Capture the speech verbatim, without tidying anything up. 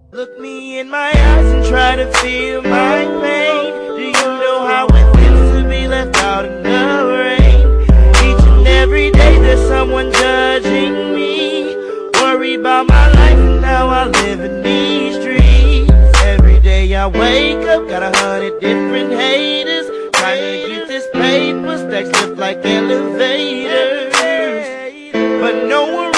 Look me in my eyes and try to feel my pain. Do you know how it feels to be left out in the rain? Each and every day there's someone judging me. Worry about my life and how I live in these streets. Every day I wake up, got a hundred different haters trying to get this paper, stacks lift like elevators. But no one